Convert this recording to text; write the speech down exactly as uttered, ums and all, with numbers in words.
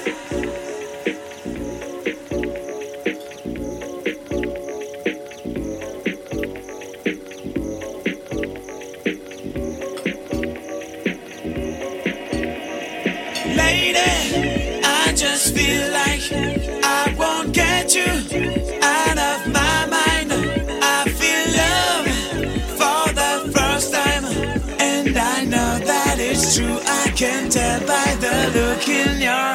Lady, I just feel like I won't get you out of my mind. I feel love for the first time, and I know that it's true. I can tell by the look in your